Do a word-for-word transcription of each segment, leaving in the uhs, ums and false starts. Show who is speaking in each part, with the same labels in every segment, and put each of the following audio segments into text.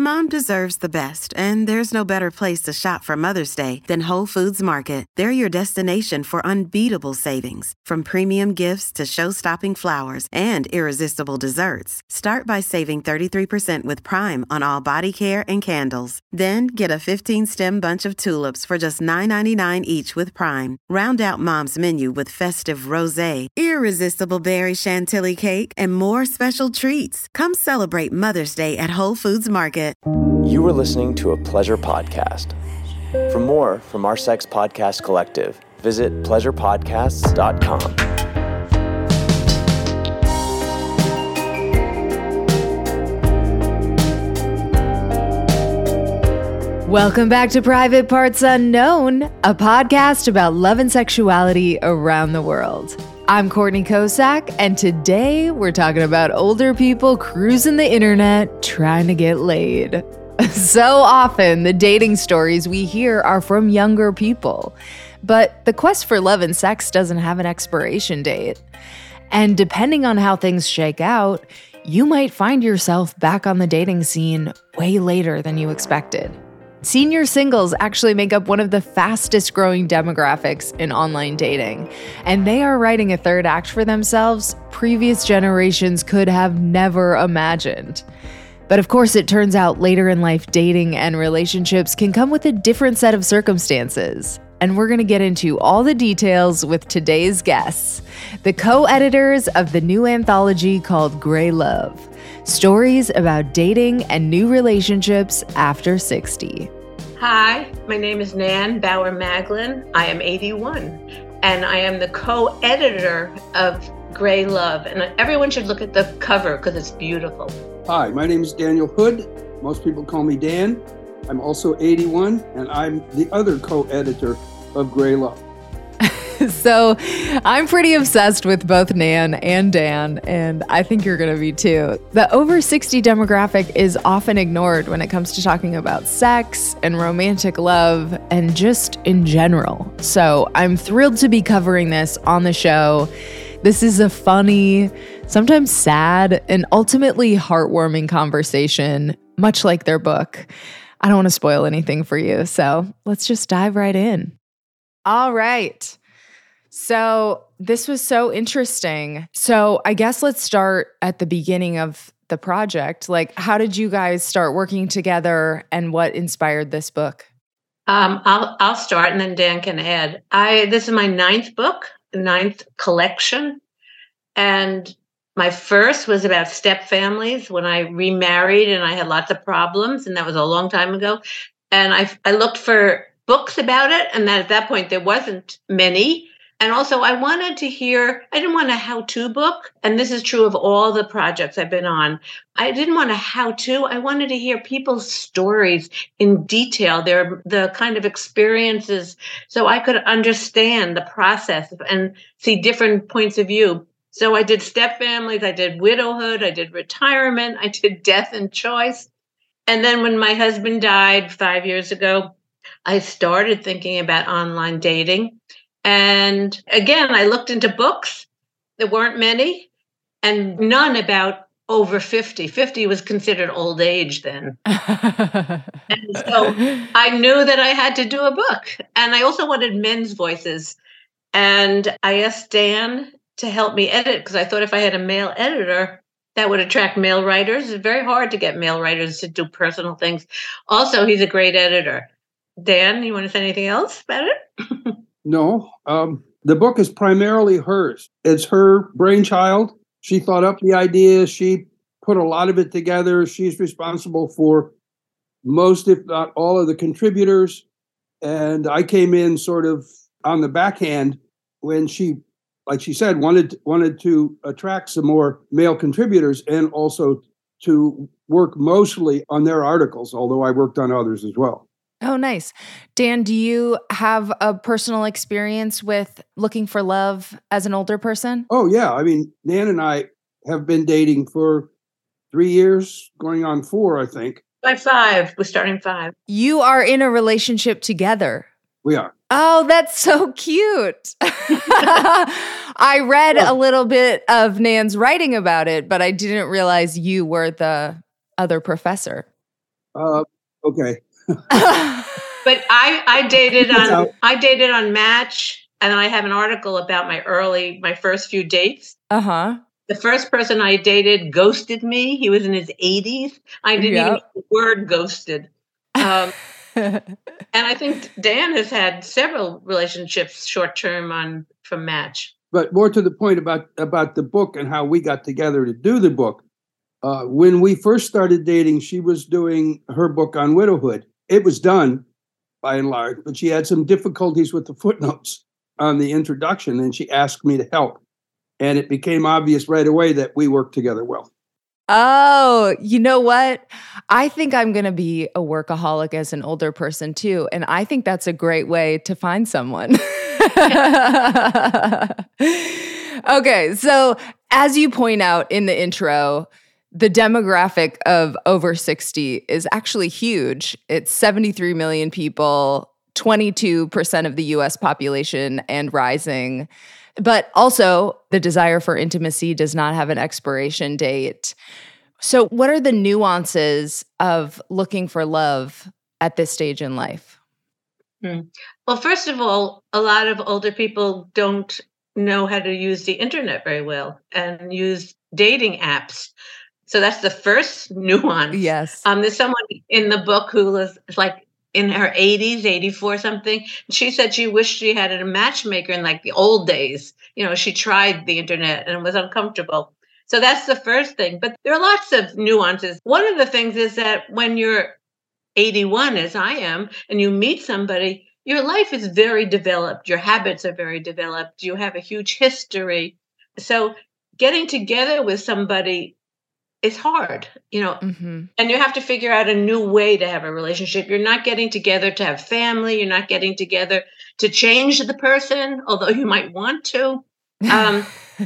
Speaker 1: Mom deserves the best, and there's no better place to shop for Mother's Day than Whole Foods Market. They're your destination for unbeatable savings, from premium gifts to show-stopping flowers and irresistible desserts. Start by saving thirty-three percent with Prime on all body care and candles. Then get a fifteen-stem bunch of tulips for just nine ninety-nine each with Prime. Round out Mom's menu with festive rosé, irresistible berry chantilly cake, and more special treats. Come celebrate Mother's Day at Whole Foods Market.
Speaker 2: You are listening to a Pleasure Podcast. For more from our Sex Podcast Collective, visit pleasure podcasts dot com.
Speaker 3: Welcome back to Private Parts Unknown, a podcast about love and sexuality around the world. I'm Courtney Kosak, and today we're talking about older people cruising the internet trying to get laid. So often, the dating stories we hear are from younger people, but the quest for love and sex doesn't have an expiration date. And depending on how things shake out, you might find yourself back on the dating scene way later than you expected. Senior singles actually make up one of the fastest growing demographics in online dating, and they are writing a third act for themselves previous generations could have never imagined. But of course, it turns out later in life dating and relationships can come with a different set of circumstances. And we're going to get into all the details with today's guests, the co-editors of the new anthology called Grey Love. Stories about dating and new relationships after sixty.
Speaker 4: Hi, my name is Nan Bauer-Maglin. I am eighty-one, and I am the co-editor of Grey Love. And everyone should look at the cover because it's beautiful.
Speaker 5: Hi, my name is Daniel Hood. Most people call me Dan. I'm also eighty-one, and I'm the other co-editor of Grey Love.
Speaker 3: So I'm pretty obsessed with both Nan and Dan, and I think you're going to be too. The over sixty demographic is often ignored when it comes to talking about sex and romantic love and just in general. So I'm thrilled to be covering this on the show. This is a funny, sometimes sad, and ultimately heartwarming conversation, much like their book. I don't want to spoil anything for you, so let's just dive right in. All right. So this was so interesting. So I guess let's start at the beginning of the project. Like, how did you guys start working together and what inspired this book?
Speaker 4: Um, I'll I'll start and then Dan can add. I this is my ninth book, ninth collection, and my first was about step families when I remarried and I had lots of problems, and that was a long time ago. And I I looked for books about it, and then at that point there wasn't many. And also I wanted to hear, I didn't want a how-to book, and this is true of all the projects I've been on. I didn't want a how-to. I wanted to hear people's stories in detail, their the kind of experiences, so I could understand the process and see different points of view. So I did step families, I did widowhood, I did retirement, I did death and choice. And then when my husband died five years ago, I started thinking about online dating. And again, I looked into books. There weren't many, and none about over fifty. fifty was considered old age then. And so I knew that I had to do a book. And I also wanted men's voices. And I asked Dan to help me edit because I thought if I had a male editor, that would attract male writers. It's very hard to get male writers to do personal things. Also, he's a great editor. Dan, you want to say anything else about it?
Speaker 5: No, um, the book is primarily hers. It's her brainchild. She thought up the idea. She put a lot of it together. She's responsible for most, if not all, of the contributors. And I came in sort of on the backhand when she, like she said, wanted wanted to attract some more male contributors and also to work mostly on their articles, although I worked on others as well.
Speaker 3: Oh, nice. Dan, do you have a personal experience with looking for love as an older person?
Speaker 5: Oh, yeah. I mean, Nan and I have been dating for three years, going on four, I think.
Speaker 4: By five. We're starting five.
Speaker 3: You are in a relationship together.
Speaker 5: We are.
Speaker 3: Oh, that's so cute. I read a little bit of Nan's writing about it, but I didn't realize you were the other professor.
Speaker 5: Uh, okay.
Speaker 4: But I, I dated on I dated on Match, and I have an article about my early my first few dates.
Speaker 3: Uh-huh.
Speaker 4: The first person I dated ghosted me. He was in his eighties. I didn't yep. even know the word ghosted. Um, and I think Dan has had several relationships short term on from Match.
Speaker 5: But more to the point about about the book and how we got together to do the book. Uh, when we first started dating, she was doing her book on widowhood. It was done by and large, but she had some difficulties with the footnotes on the introduction, and she asked me to help. And it became obvious right away that we worked together well.
Speaker 3: Oh, you know what? I think I'm going to be a workaholic as an older person too. And I think that's a great way to find someone. Okay, so as you point out in the intro, the demographic of over sixty is actually huge. It's seventy-three million people, twenty-two percent of the U S population and rising. But also, the desire for intimacy does not have an expiration date. So what are the nuances of looking for love at this stage in life?
Speaker 4: Hmm. Well, first of all, a lot of older people don't know how to use the internet very well and use dating apps. So that's the first nuance.
Speaker 3: Yes.
Speaker 4: Um, there's someone in the book who was like in her eighties, eighty-four something. She said she wished she had a matchmaker in like the old days. You know, she tried the internet and was uncomfortable. So that's the first thing. But there are lots of nuances. One of the things is that when you're eighty-one, as I am, and you meet somebody, your life is very developed. Your habits are very developed. You have a huge history. So getting together with somebody is hard, you know, mm-hmm. and you have to figure out a new way to have a relationship. You're not getting together to have family. You're not getting together to change the person, although you might want to. Um,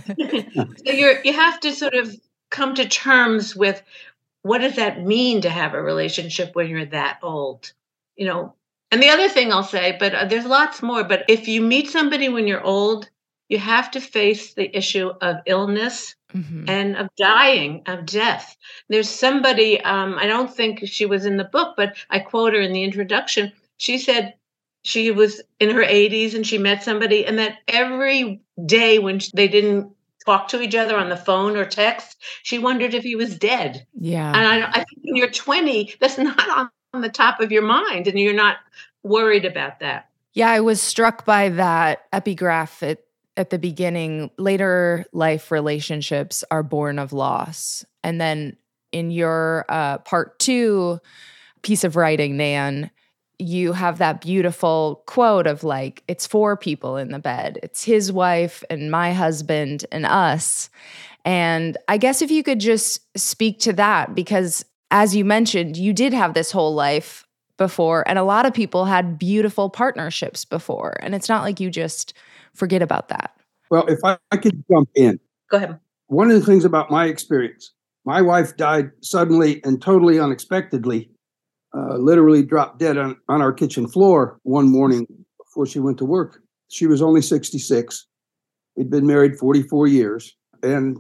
Speaker 4: so you're, you have to sort of come to terms with what does that mean to have a relationship when you're that old, you know. And the other thing I'll say, but uh, there's lots more, but if you meet somebody when you're old, you have to face the issue of illness. Mm-hmm. And of dying, of death. There's somebody, um, I don't think she was in the book, but I quote her in the introduction. She said she was in her eighties and she met somebody, and that every day when they didn't talk to each other on the phone or text, she wondered if he was dead.
Speaker 3: Yeah.
Speaker 4: And I, I think when you're twenty, that's not on, on the top of your mind, and you're not worried about that.
Speaker 3: Yeah, I was struck by that epigraph at At the beginning. Later life relationships are born of loss. And then in your uh, part two piece of writing, Nan, you have that beautiful quote of like, it's four people in the bed. It's his wife and my husband and us. And I guess if you could just speak to that, because as you mentioned, you did have this whole life before, and a lot of people had beautiful partnerships before. And it's not like you just forget about that.
Speaker 5: Well, if I, I could jump in.
Speaker 4: Go ahead.
Speaker 5: One of the things about my experience, my wife died suddenly and totally unexpectedly, uh, literally dropped dead on, on our kitchen floor one morning before she went to work. She was only sixty-six. We'd been married forty-four years. And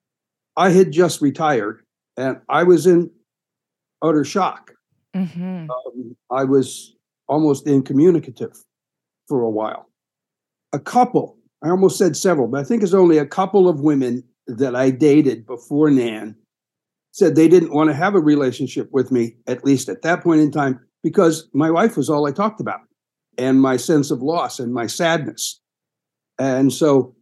Speaker 5: I had just retired, and I was in utter shock. Mm-hmm. Um, I was almost incommunicative for a while. A couple, I almost said several, but I think it's only a couple of women that I dated before Nan said they didn't want to have a relationship with me, at least at that point in time, because my wife was all I talked about, and my sense of loss and my sadness. And so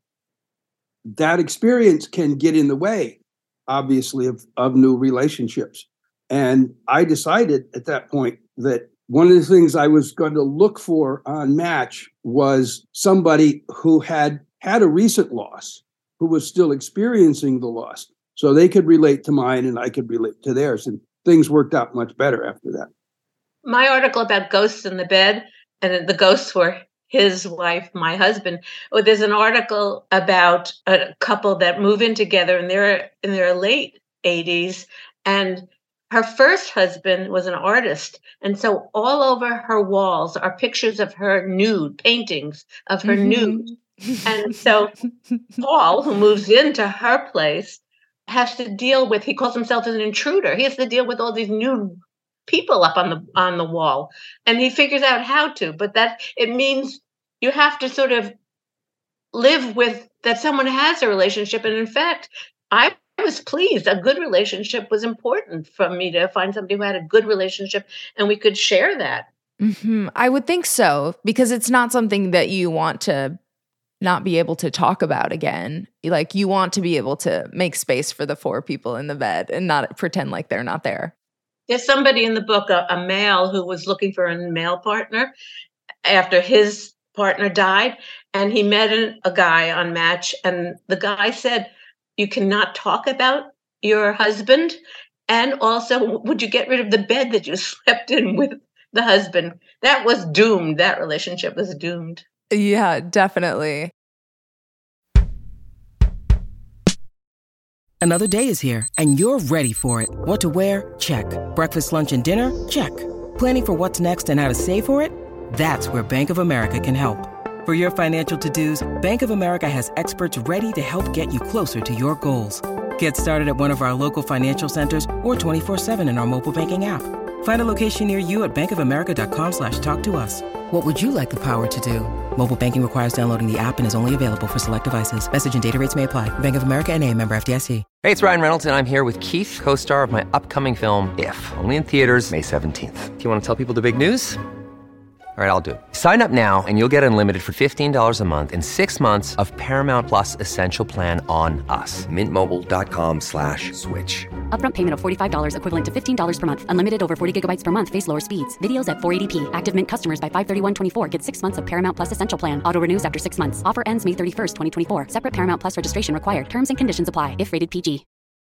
Speaker 5: that experience can get in the way, obviously, of, of new relationships. And I decided at that point that one of the things I was going to look for on Match was somebody who had had a recent loss, who was still experiencing the loss, so they could relate to mine and I could relate to theirs. And things worked out much better after that.
Speaker 4: My article about ghosts in the bed, and the ghosts were his wife, my husband. Oh, there's an article about a couple that move in together, and they're in their late eighties, and her first husband was an artist, and so all over her walls are pictures of her nude, paintings of her mm-hmm. nude. And so Paul, who moves into her place, has to deal with, he calls himself an intruder. He has to deal with all these nude people up on the on the wall, and he figures out how to. But that it means you have to sort of live with that someone has a relationship. And in fact, I was pleased. A good relationship was important for me to find somebody who had a good relationship and we could share that.
Speaker 3: Mm-hmm. I would think so, because it's not something that you want to not be able to talk about again. Like, you want to be able to make space for the four people in the bed and not pretend like they're not there.
Speaker 4: There's somebody in the book, a, a male who was looking for a male partner after his partner died, and he met an, a guy on Match, and the guy said, you cannot talk about your husband, and also, would you get rid of the bed that you slept in with the husband? That was doomed. That relationship was doomed.
Speaker 3: Yeah, definitely.
Speaker 6: Another day is here, and you're ready for it. What to wear? Check. Breakfast, lunch, and dinner? Check. Planning for what's next and how to save for it? That's where Bank of America can help. For your financial to-dos, Bank of America has experts ready to help get you closer to your goals. Get started at one of our local financial centers or twenty-four seven in our mobile banking app. Find a location near you at bankofamerica.com slash talk to us. What would you like the power to do? Mobile banking requires downloading the app and is only available for select devices. Message and data rates may apply. Bank of America N A, member F D I C.
Speaker 7: Hey, it's Ryan Reynolds, and I'm here with Keith, co-star of my upcoming film, If, only in theaters May seventeenth. Do you want to tell people the big news? All right, I'll do it. Sign up now and you'll get unlimited for fifteen dollars a month and six months of Paramount Plus Essential Plan on us. Mint Mobile dot com slash switch.
Speaker 8: Upfront payment of forty-five dollars equivalent to fifteen dollars per month. Unlimited over forty gigabytes per month. Face lower speeds. Videos at four eighty p. Active Mint customers by five thirty-one twenty-four get six months of Paramount Plus Essential Plan. Auto renews after six months. Offer ends May thirty-first, twenty twenty-four. Separate Paramount Plus registration required. Terms and conditions apply if rated P G.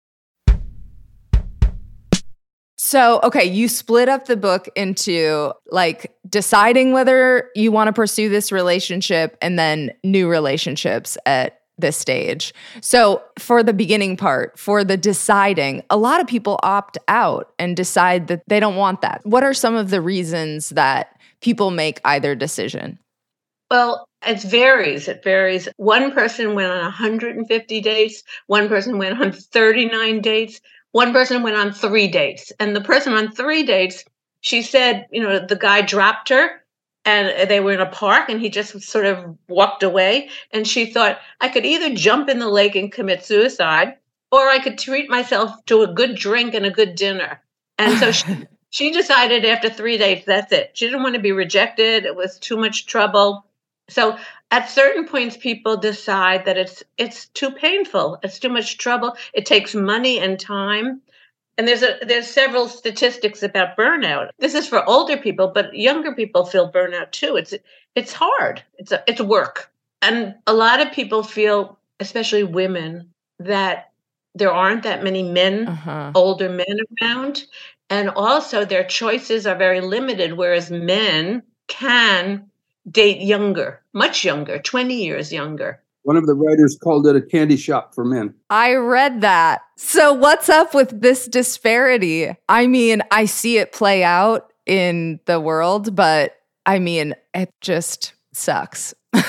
Speaker 3: So, okay, you split up the book into like deciding whether you want to pursue this relationship and then new relationships at this stage. So, for the beginning part, for the deciding, a lot of people opt out and decide that they don't want that. What are some of the reasons that people make either decision?
Speaker 4: Well, it varies. It varies. One person went on one hundred fifty dates. One person went on thirty-nine dates. One person went on three dates. And the person on three dates, she said, you know, the guy dropped her and they were in a park and he just sort of walked away. And she thought, I could either jump in the lake and commit suicide, or I could treat myself to a good drink and a good dinner. And so she, she decided after three dates, that's it. She didn't want to be rejected. It was too much trouble. So at certain points, people decide that it's it's too painful. It's too much trouble. It takes money and time. And there's a there's several statistics about burnout. This is for older people, but younger people feel burnout too. It's it's hard. It's a, it's work. And a lot of people feel, especially women, that there aren't that many men, uh-huh. older men around. And also their choices are very limited, whereas men can date younger, much younger, twenty years younger.
Speaker 5: One of the writers called it a candy shop for men.
Speaker 3: I read that. So what's up with this disparity? I mean, I see it play out in the world, but I mean, it just sucks.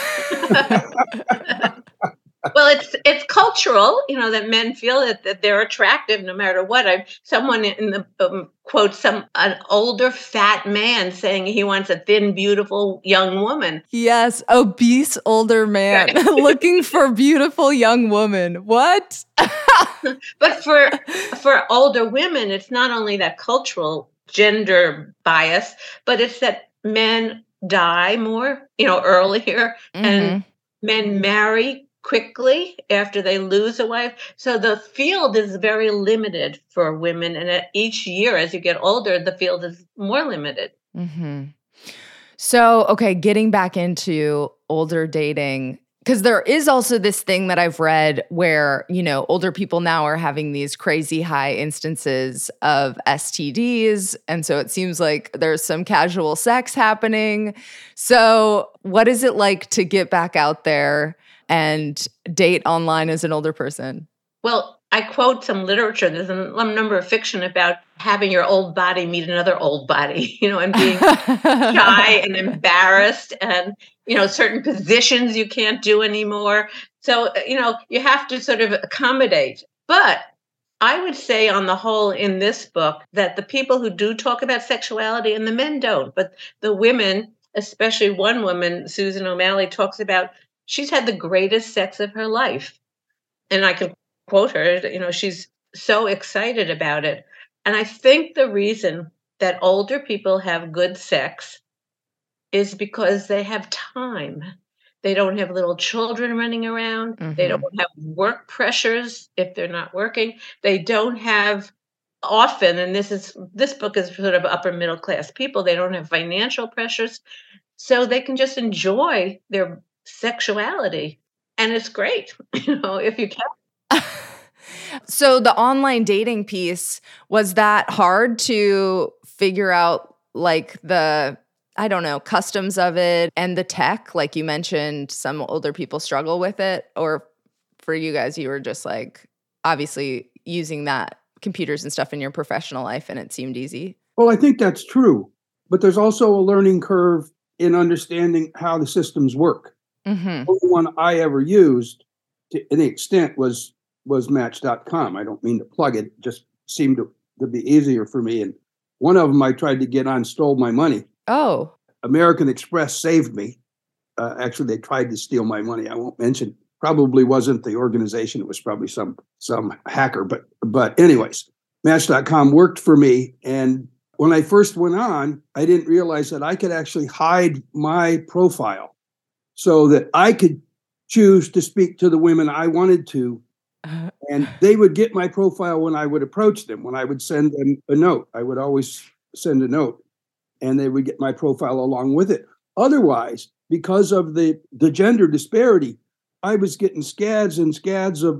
Speaker 4: Well, it's it's cultural, you know, that men feel that, that they're attractive no matter what. I someone in the um, quote some an older fat man saying he wants a thin, beautiful young woman.
Speaker 3: Yes, obese older man looking for beautiful young woman. What?
Speaker 4: But for for older women, it's not only that cultural gender bias, but it's that men die more, you know, earlier, mm-hmm. and men marry quickly after they lose a wife. So the field is very limited for women. And at each year, as you get older, the field is more limited.
Speaker 3: Mm-hmm. So, okay, getting back into older dating, because there is also this thing that I've read where, you know, older people now are having these crazy high instances of S T Ds. And so it seems like there's some casual sex happening. So what is it like to get back out there and date online as an older person?
Speaker 4: Well, I quote some literature. There's a number of fiction about having your old body meet another old body, you know, and being shy and embarrassed and, you know, certain positions you can't do anymore. So, you know, you have to sort of accommodate. But I would say on the whole in this book that the people who do talk about sexuality and the men don't, but the women, especially one woman, Susan O'Malley, talks about she's had the greatest sex of her life. And I can quote her, you know, she's so excited about it. And I think the reason that older people have good sex is because they have time. They don't have little children running around. Mm-hmm. They don't have work pressures if they're not working. They don't have often, and this is this book is sort of upper middle class people, they don't have financial pressures. So they can just enjoy their sexuality. And it's great, you know, if you can.
Speaker 3: So the online dating piece, was that hard to figure out, like the, I don't know, customs of it and the tech? Like you mentioned, some older people struggle with it. Or for you guys, you were just like, obviously using that computers and stuff in your professional life and it seemed easy?
Speaker 5: Well, I think that's true. But there's also a learning curve in understanding how the systems work. Mm-hmm. The only one I ever used to any extent was was Match dot com. I don't mean to plug it, it just seemed to, to be easier for me. And one of them I tried to get on stole my money.
Speaker 3: Oh.
Speaker 5: American Express saved me. Uh, actually, they tried to steal my money. I won't mention. Probably wasn't the organization. It was probably some some hacker. But but anyways, Match dot com worked for me. And when I first went on, I didn't realize that I could actually hide my profile so that I could choose to speak to the women I wanted to. And they would get my profile when I would approach them, when I would send them a note. I would always send a note and they would get my profile along with it. Otherwise, because of the, the gender disparity, I was getting scads and scads of,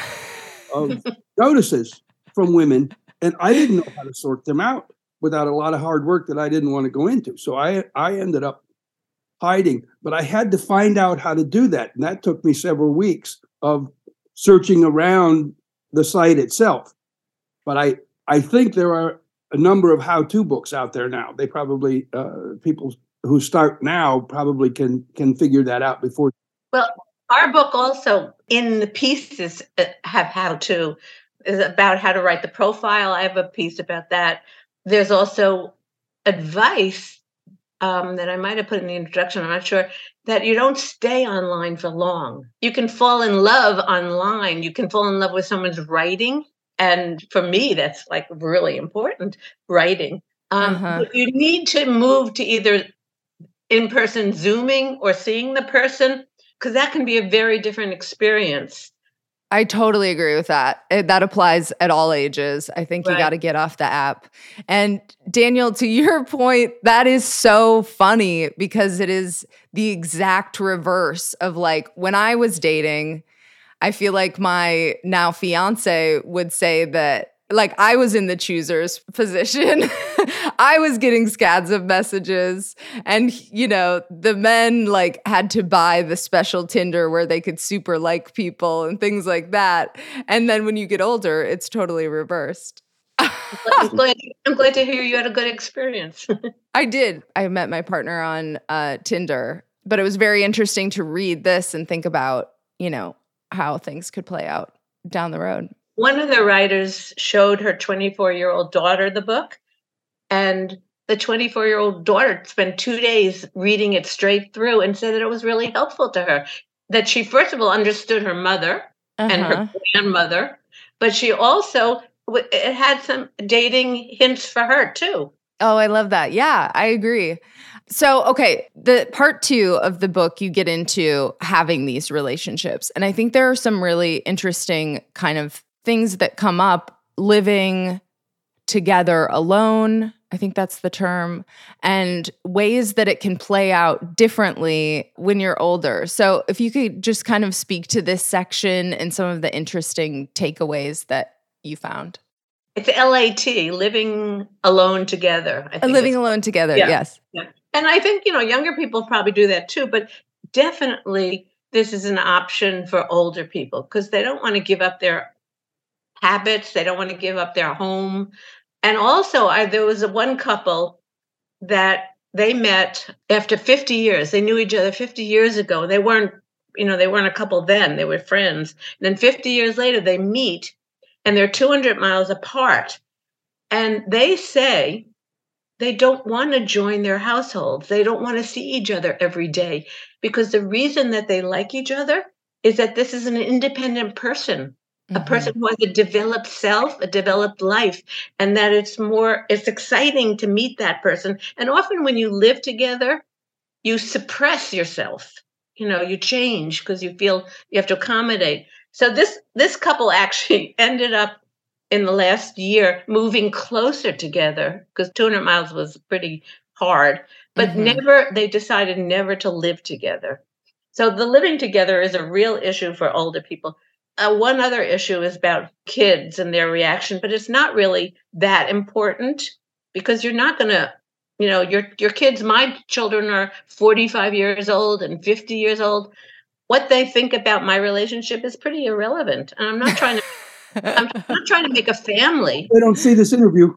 Speaker 5: of notices from women, and I didn't know how to sort them out without a lot of hard work that I didn't want to go into. So I, I ended up hiding, but I had to find out how to do that. And that took me several weeks of searching around the site itself. But I, I think there are a number of how-to books out there now. They probably, uh, people who start now probably can can figure that out before.
Speaker 4: Well, our book also, in the pieces, have how-to, is about how to write the profile. I have a piece about that. There's also advice um, that I might have put in the introduction, I'm not sure, that you don't stay online for long. You can fall in love online. You can fall in love with someone's writing. And for me, that's like really important, writing. Um, uh-huh. But you need to move to either in-person Zooming or seeing the person, because that can be a very different experience.
Speaker 3: I totally agree with that. It, that applies at all ages. I think right. You got to get off the app. And Daniel, to your point, that is so funny because it is the exact reverse of like when I was dating, I feel like my now fiance would say that like I was in the chooser's position. I was getting scads of messages and, you know, the men like had to buy the special Tinder where they could super like people and things like that. And then when you get older, it's totally reversed.
Speaker 4: I'm, glad, I'm glad to hear you had a good experience.
Speaker 3: I did. I met my partner on uh, Tinder, but it was very interesting to read this and think about, you know, how things could play out down the road.
Speaker 4: One of the writers showed her twenty-four-year-old daughter the book, and the twenty-four-year-old daughter spent two days reading it straight through and said that it was really helpful to her, that she, first of all, understood her mother uh-huh. and her grandmother, but she also, it had some dating hints for her, too.
Speaker 3: Oh, I love that. Yeah, I agree. So, okay, the part two of the book, you get into having these relationships. And I think there are some really interesting kind of things that come up, living together alone, I think that's the term, and ways that it can play out differently when you're older. So if you could just kind of speak to this section and some of the interesting takeaways that you found.
Speaker 4: It's L A T, living alone together. I think
Speaker 3: living alone together,
Speaker 4: yeah.
Speaker 3: yes.
Speaker 4: Yeah. And I think, you know, younger people probably do that too, but definitely this is an option for older people because they don't want to give up their habits. They don't want to give up their home. And also, I, there was a one couple that they met after fifty years. They knew each other fifty years ago. They weren't, you know, they weren't a couple then. They were friends. And then fifty years later, they meet and they're two hundred miles apart. And they say they don't want to join their households. They don't want to see each other every day because the reason that they like each other is that this is an independent person, mm-hmm. a person who has a developed self, a developed life, and that it's more, it's exciting to meet that person. And often when you live together, you suppress yourself. You know, you change because you feel you have to accommodate. So this this couple actually ended up in the last year moving closer together because two hundred miles was pretty hard, but mm-hmm. never, they decided never to live together. So the living together is a real issue for older people. Uh, one other issue is about kids and their reaction, but it's not really that important because you're not going to, you know, your your kids, my children are forty-five years old and fifty years old. What they think about my relationship is pretty irrelevant. And I'm not trying to I'm not trying to make a family.
Speaker 5: They don't see this interview.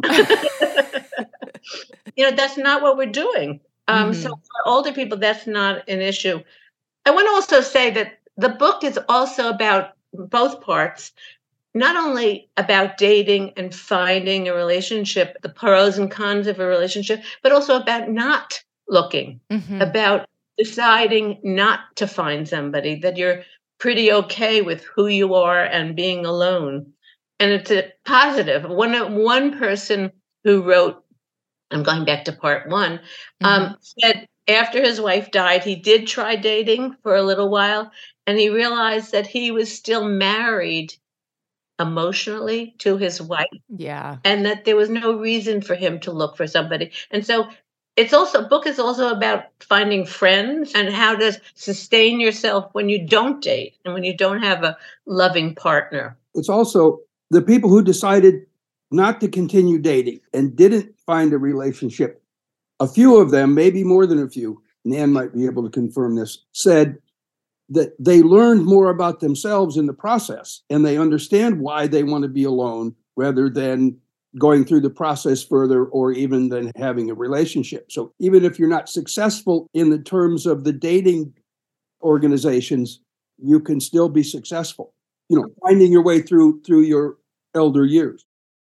Speaker 4: You know, that's not what we're doing. Um, mm-hmm. So for older people, that's not an issue. I want to also say that the book is also about both parts, not only about dating and finding a relationship, the pros and cons of a relationship, but also about not looking, mm-hmm. about deciding not to find somebody, that you're pretty okay with who you are and being alone. And it's a positive. One, one person who wrote, I'm going back to part one, mm-hmm. um, said after his wife died, he did try dating for a little while, and he realized that he was still married emotionally to his wife.
Speaker 3: Yeah.
Speaker 4: And that there was no reason for him to look for somebody. And so it's also, book is also about finding friends and how to sustain yourself when you don't date and when you don't have a loving partner.
Speaker 5: It's also the people who decided not to continue dating and didn't find a relationship. A few of them, maybe more than a few, Nan might be able to confirm this, said that they learned more about themselves in the process and they understand why they want to be alone rather than going through the process further or even than having a relationship. So even if you're not successful in the terms of the dating organizations, you can still be successful, you know, finding your way through through your elder years.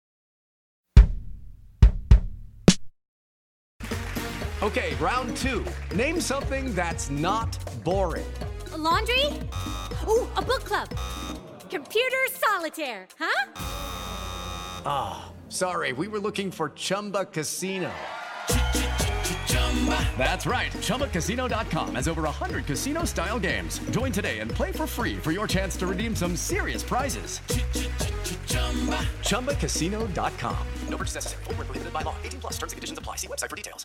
Speaker 9: Okay, round two. Name something that's not boring.
Speaker 10: A laundry? Ooh, a book club. Computer solitaire, huh?
Speaker 9: Ah, oh, sorry, we were looking for Chumba Casino. That's right, Chumba Casino dot com has over one hundred casino-style games. Join today and play for free for your chance to redeem some serious prizes. Chumba Casino dot com. No purchase necessary. Void where prohibited by law. eighteen plus terms and conditions apply. See website for details.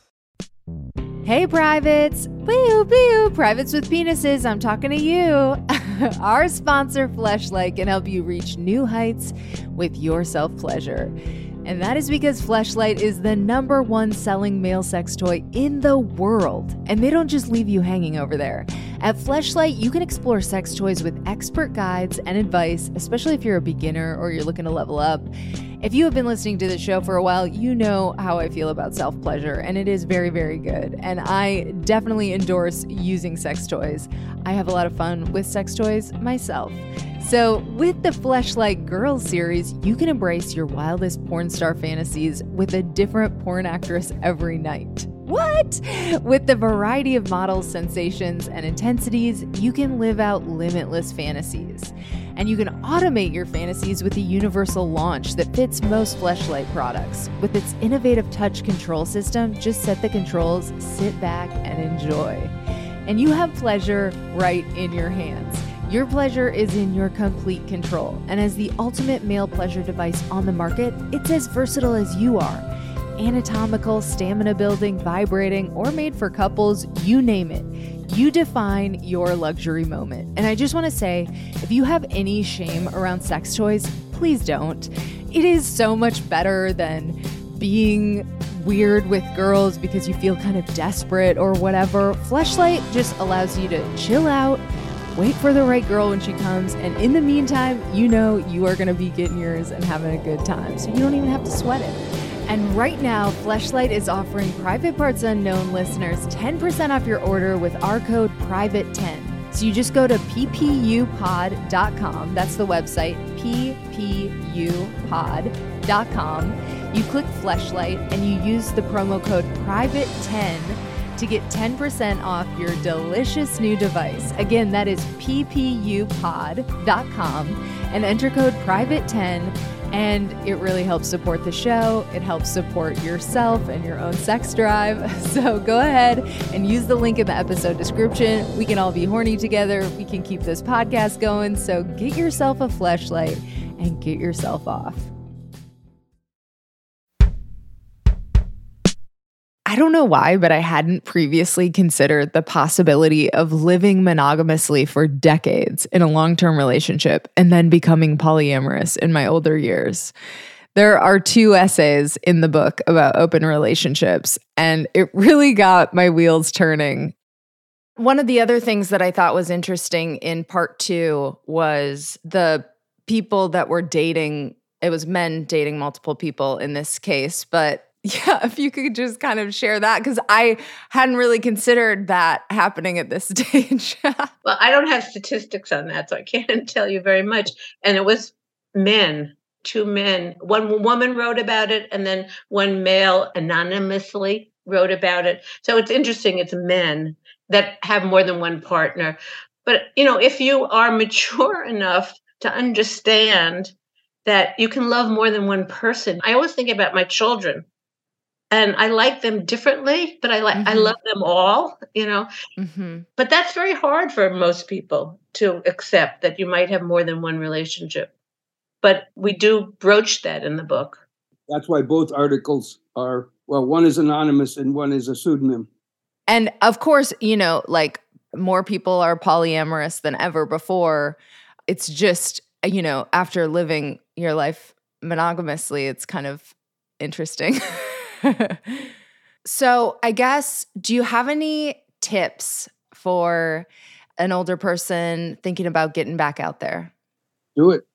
Speaker 3: Hey, privates. Boo, boo, privates with penises. I'm talking to you. Our sponsor, Fleshlight, can help you reach new heights with your self-pleasure. And that is because Fleshlight is the number one selling male sex toy in the world. And they don't just leave you hanging over there. At Fleshlight, you can explore sex toys with expert guides and advice, especially if you're a beginner or you're looking to level up. If you have been listening to the show for a while, you know how I feel about self-pleasure, and it is very, very good. And I definitely endorse using sex toys. I have a lot of fun with sex toys myself. So with the Fleshlight Girls series, you can embrace your wildest porn star fantasies with a different porn actress every night. What? With the variety of models, sensations, and intensities, you can live out limitless fantasies. And you can automate your fantasies with the universal launch that fits most Fleshlight products. With its innovative touch control system, just set the controls, sit back, and enjoy. And you have pleasure right in your hands. Your pleasure is in your complete control. And as the ultimate male pleasure device on the market, it's as versatile as you are. Anatomical, stamina building, vibrating, or made for couples, you name it. You define your luxury moment. And I just want to say, if you have any shame around sex toys, please don't. It is so much better than being weird with girls because you feel kind of desperate or whatever. Fleshlight just allows you to chill out, wait for the right girl when she comes, and in the meantime, you know you are going to be getting yours and having a good time. So you don't even have to sweat it. And right now, Fleshlight is offering Private Parts Unknown listeners ten percent off your order with our code private ten. So you just go to p p u pod dot com. That's the website, p p u pod dot com. You click Fleshlight and you use the promo code private ten to get ten percent off your delicious new device. Again, that is p p u pod dot com and enter code private ten. And it really helps support the show. It helps support yourself and your own sex drive. So go ahead and use the link in the episode description. We can all be horny together. We can keep this podcast going. So get yourself a Fleshlight and get yourself off. I don't know why, but I hadn't previously considered the possibility of living monogamously for decades in a long-term relationship and then becoming polyamorous in my older years. There are two essays in the book about open relationships, and it really got my wheels turning. One of the other things that I thought was interesting in part two was the people that were dating. It was men dating multiple people in this case, but yeah, if you could just kind of share that, because I hadn't really considered that happening at this stage.
Speaker 4: Well, I don't have statistics on that, so I can't tell you very much. And it was men, two men. One woman wrote about it, and then one male anonymously wrote about it. So it's interesting. It's men that have more than one partner. But, you know, if you are mature enough to understand that you can love more than one person, I always think about my children. And I like them differently, but I like mm-hmm. I love them all, you know. Mm-hmm. But that's very hard for most people to accept, that you might have more than one relationship. But we do broach that in the book.
Speaker 5: That's why both articles are, well, one is anonymous and one is a pseudonym.
Speaker 3: And of course, you know, like more people are polyamorous than ever before. It's just, you know, after living your life monogamously, it's kind of interesting. So I guess, do you have any tips for an older person thinking about getting back out there?
Speaker 5: Do it.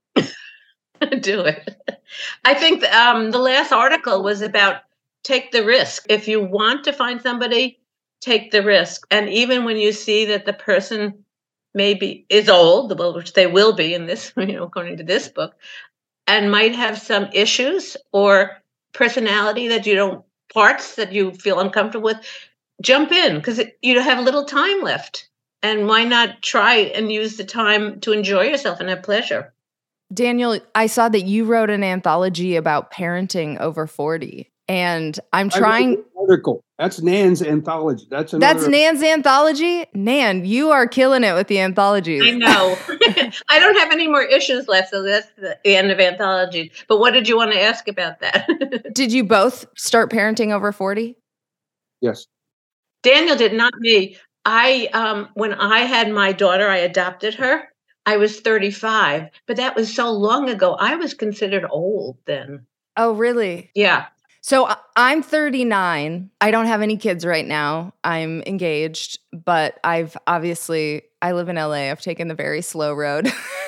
Speaker 4: Do it. I think um, the last article was about take the risk. If you want to find somebody, take the risk. And even when you see that the person maybe is old, well, which they will be in this, you know, according to this book, and might have some issues or personality that you don't, parts that you feel uncomfortable with, jump in, because you have little time left. And why not try and use the time to enjoy yourself and have pleasure?
Speaker 3: Daniel, I saw that you wrote an anthology about parenting over forty. And I'm trying.
Speaker 5: Article. That's Nan's anthology. That's another.
Speaker 3: That's Nan's anthology. Nan, you are killing it with the anthologies.
Speaker 4: I know. I don't have any more issues left, so that's the end of anthologies. But what did you want to ask about that?
Speaker 3: Did you both start parenting over forty?
Speaker 5: Yes.
Speaker 4: Daniel did, not me. I um, when I had my daughter, I adopted her. I was thirty-five, but that was so long ago. I was considered old then.
Speaker 3: Oh, really?
Speaker 4: Yeah.
Speaker 3: So I'm thirty-nine. I don't have any kids right now. I'm engaged, but I've obviously, I live in L A. I've taken the very slow road.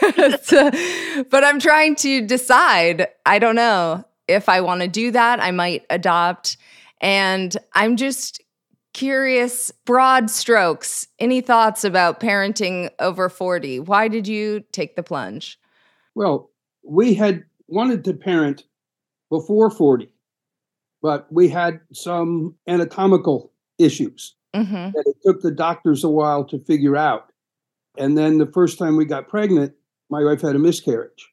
Speaker 3: so, but I'm trying to decide. I don't know if I want to do that. I might adopt. And I'm just curious, broad strokes, any thoughts about parenting over forty? Why did you take the plunge?
Speaker 5: Well, we had wanted to parent before forty. But we had some anatomical issues mm-hmm. that it took the doctors a while to figure out. And then the first time we got pregnant, my wife had a miscarriage.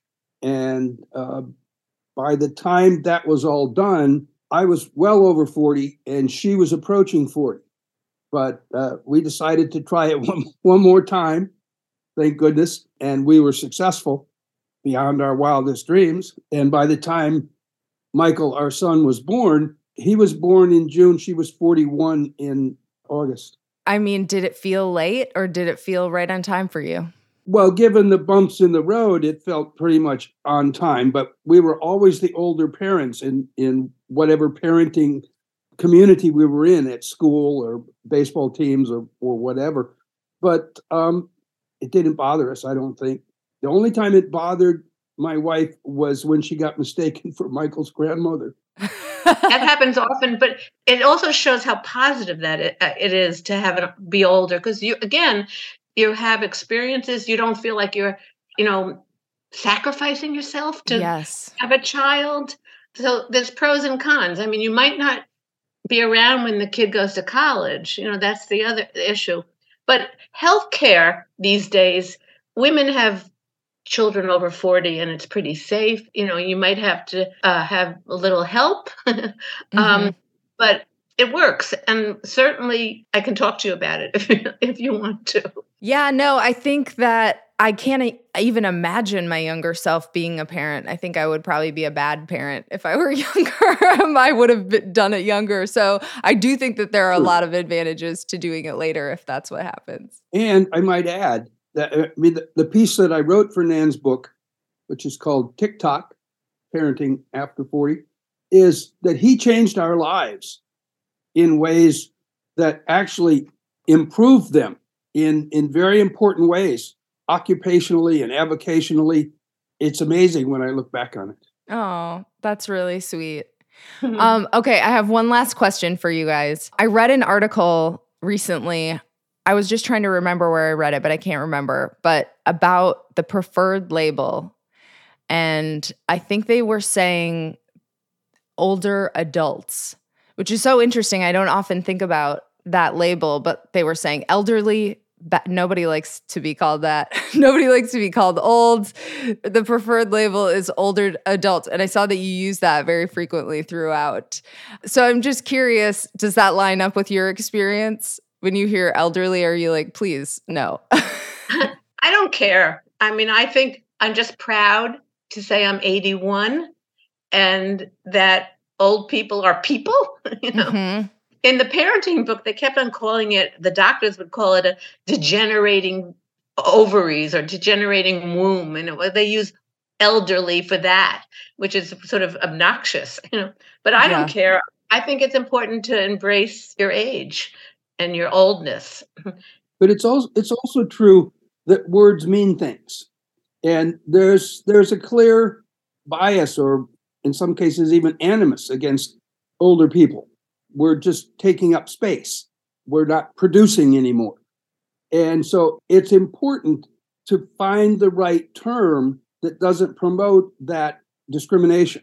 Speaker 5: And uh, by the time that was all done, I was well over forty and she was approaching forty. But uh, we decided to try it one, one more time, thank goodness. And we were successful beyond our wildest dreams. And by the time Michael, our son, was born, he was born in June. She was forty-one in August.
Speaker 3: I mean, did it feel late or did it feel right on time for you?
Speaker 5: Well, given the bumps in the road, it felt pretty much on time. But we were always the older parents in, in whatever parenting community we were in, at school or baseball teams or, or whatever. But um, it didn't bother us, I don't think. The only time it bothered my wife was when she got mistaken for Michael's grandmother.
Speaker 4: That happens often, but it also shows how positive that it, uh, it is to have it be older. Because you, again, you have experiences. You don't feel like you're, you know, sacrificing yourself to
Speaker 3: yes.
Speaker 4: have a child. So there's pros and cons. I mean, you might not be around when the kid goes to college. You know, that's the other issue. But healthcare these days, women have children over forty and it's pretty safe. You know, you might have to uh, have a little help,
Speaker 3: mm-hmm.
Speaker 4: um, but it works. And certainly I can talk to you about it if, if you want to.
Speaker 3: Yeah, no, I think that I can't even imagine my younger self being a parent. I think I would probably be a bad parent if I were younger. I would have done it younger. So I do think that there are a lot of advantages to doing it later if that's what happens.
Speaker 5: And I might add that I mean, the, the piece that I wrote for Nan's book, which is called TikTok, Parenting After forty, is that he changed our lives in ways that actually improved them in, in very important ways. Occupationally and avocationally, it's amazing when I look back on it.
Speaker 3: Oh, that's really sweet. um, okay, I have one last question for you guys. I read an article recently. I was just trying to remember where I read it, but I can't remember. But about the preferred label. And I think they were saying older adults, which is so interesting. I don't often think about that label, but they were saying elderly. That nobody likes to be called that. Nobody likes to be called old. The preferred label is older adult. And I saw that you use that very frequently throughout. So I'm just curious, does that line up with your experience? When you hear elderly, are you like, please, no?
Speaker 4: I don't care. I mean, I think I'm just proud to say I'm eighty-one and that old people are people, you know? Mm-hmm. In the parenting book, they kept on calling it, the doctors would call it a degenerating ovaries or degenerating womb. And it, they use elderly for that, which is sort of obnoxious, you know. But I yeah. don't care. I think it's important to embrace your age and your oldness.
Speaker 5: But it's also it's also true that words mean things. And there's there's a clear bias or in some cases even animus against older people. We're just taking up space. We're not producing anymore. And so it's important to find the right term that doesn't promote that discrimination.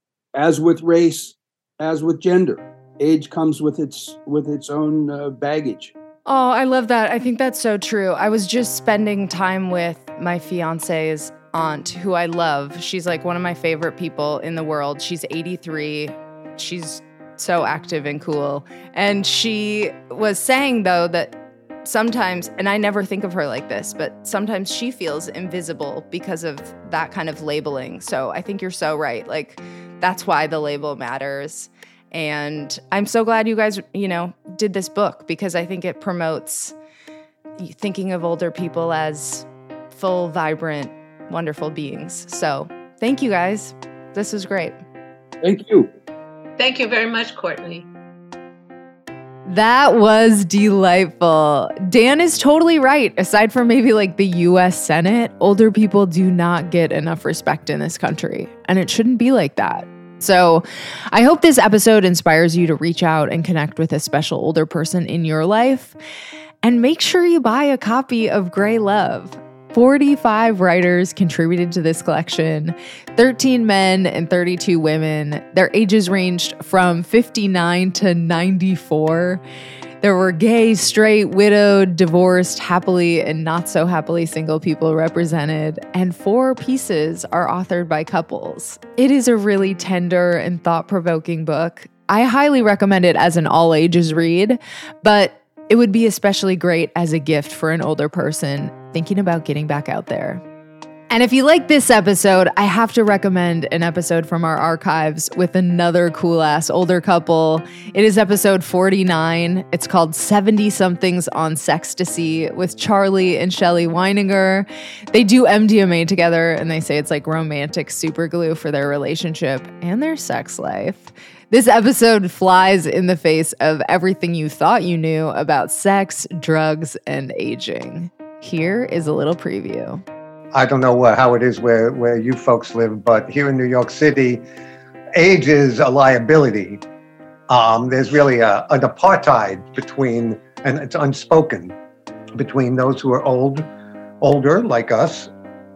Speaker 5: As with race, as with gender, age comes with its with its own uh, baggage.
Speaker 3: Oh, I love that. I think that's so true. I was just spending time with my fiance's aunt, who I love. She's like one of my favorite people in the world. She's eighty-three. She's so active and cool. And she was saying, though, that sometimes, and I never think of her like this, but sometimes she feels invisible because of that kind of labeling. So I think you're so right. Like, that's why the label matters. And I'm so glad you guys, you know, did this book because I think it promotes thinking of older people as full, vibrant, wonderful beings. So thank you guys. This was great.
Speaker 5: Thank you.
Speaker 4: Thank you very much, Courtney.
Speaker 3: That was delightful. Dan is totally right. Aside from maybe like the U S Senate, older people do not get enough respect in this country. And it shouldn't be like that. So I hope this episode inspires you to reach out and connect with a special older person in your life. And make sure you buy a copy of Grey Love. forty-five writers contributed to this collection, thirteen men and thirty-two women. Their ages ranged from fifty-nine to ninety-four. There were gay, straight, widowed, divorced, happily and not so happily single people represented, and four pieces are authored by couples. It is a really tender and thought-provoking book. I highly recommend it as an all-ages read, but it would be especially great as a gift for an older person thinking about getting back out there. And if you like this episode, I have to recommend an episode from our archives with another cool-ass older couple. It is episode forty-nine. It's called seventy-somethings on Sextasy with Charlie and Shelley Weininger. They do M D M A together, and they say it's like romantic superglue for their relationship and their sex life. This episode flies in the face of everything you thought you knew about sex, drugs, and aging. Here is a little preview.
Speaker 11: I don't know what, how it is where, where you folks live, but here in New York City, age is a liability. Um, there's really a, an apartheid between, and it's unspoken, between those who are old, older like us,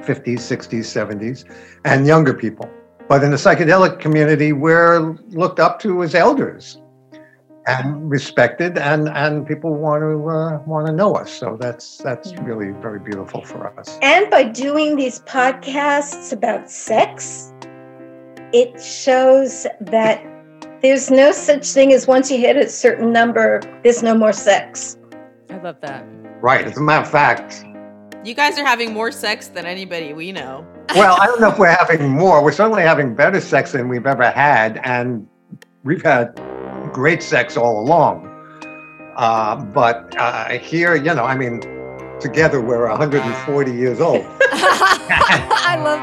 Speaker 11: fifties, sixties, seventies, and younger people. But in the psychedelic community, we're looked up to as elders and respected, and, and people want to uh, want to know us. So that's that's really very beautiful for us.
Speaker 12: And by doing these podcasts about sex, it shows that there's no such thing as once you hit a certain number, there's no more sex.
Speaker 3: I love that.
Speaker 11: Right. As a matter of fact,
Speaker 13: you guys are having more sex than anybody we know.
Speaker 11: Well, I don't know if we're having more. We're certainly having better sex than we've ever had, and we've had great sex all along. Uh, but uh, here, you know, I mean, together we're one hundred forty years old.
Speaker 3: I love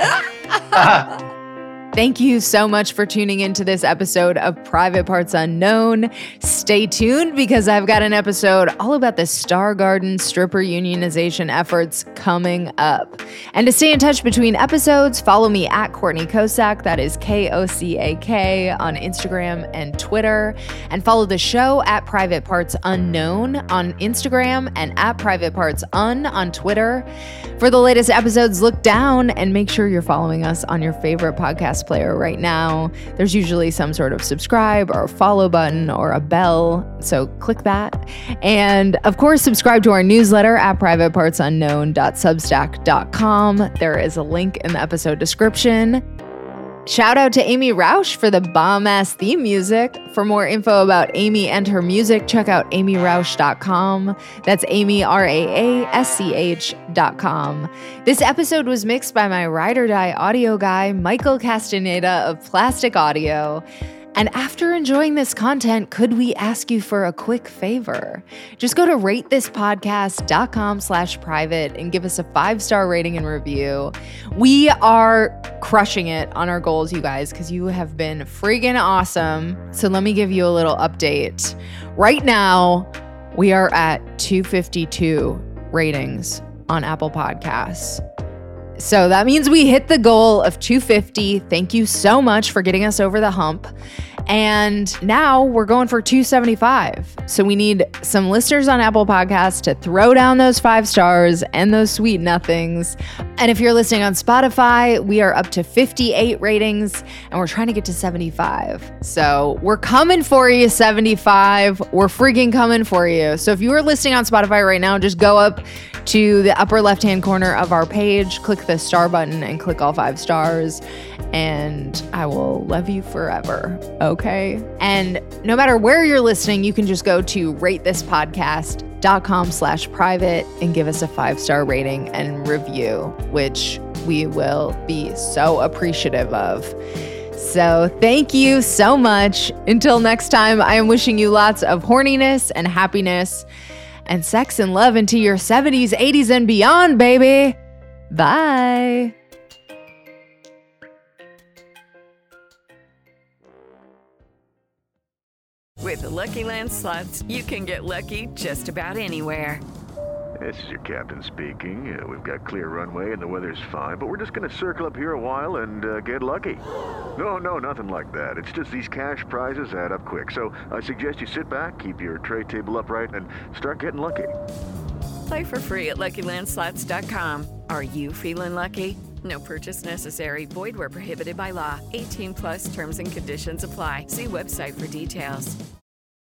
Speaker 3: that. Thank you so much for tuning into this episode of Private Parts Unknown. Stay tuned because I've got an episode all about the Star Garden stripper unionization efforts coming up. And to stay in touch between episodes, follow me at Courtney Kosak, that is K O C A K, on Instagram and Twitter. And follow the show at Private Parts Unknown on Instagram and at Private Parts Un on Twitter. For the latest episodes, look down and make sure you're following us on your favorite podcast player right now. There's usually some sort of subscribe or follow button or a bell, so click that. And of course, subscribe to our newsletter at private parts unknown dot substack dot com. There is a link in the episode description. Shout out to Amy Rausch for the bomb-ass theme music. For more info about Amy and her music, check out amy rausch dot com. That's Amy, R A A S C H dot com. This episode was mixed by my ride or die audio guy, Michael Castaneda of Plastic Audio. And after enjoying this content, could we ask you for a quick favor? Just go to rate this podcast dot com slash private and give us a five-star rating and review. We are crushing it on our goals, you guys, because you have been friggin' awesome. So let me give you a little update. Right now, we are at two fifty-two ratings on Apple Podcasts. So that means we hit the goal of two fifty. Thank you so much for getting us over the hump. And now we're going for two seventy-five. So we need some listeners on Apple Podcasts to throw down those five stars and those sweet nothings. And if you're listening on Spotify, we are up to fifty-eight ratings and we're trying to get to seventy-five. So we're coming for you, seventy-five. We're freaking coming for you. So if you are listening on Spotify right now, just go up to the upper left-hand corner of our page, click the star button and click all five stars, and I will love you forever, okay? And no matter where you're listening, you can just go to rate this podcast dot com slash private and give us a five-star rating and review, which we will be so appreciative of. So thank you so much. Until next time, I am wishing you lots of horniness and happiness and sex and love into your seventies, eighties, and beyond, baby. Bye.
Speaker 14: With the Lucky Land Slots, you can get lucky just about anywhere.
Speaker 15: This is your captain speaking. Uh, we've got clear runway and the weather's fine, but we're just going to circle up here a while and uh, get lucky. No, no, nothing like that. It's just these cash prizes add up quick. So I suggest you sit back, keep your tray table upright, and start getting lucky.
Speaker 14: Play for free at lucky land slots dot com. Are you feeling lucky? No purchase necessary. Void where prohibited by law. eighteen plus terms and conditions apply. See website for details.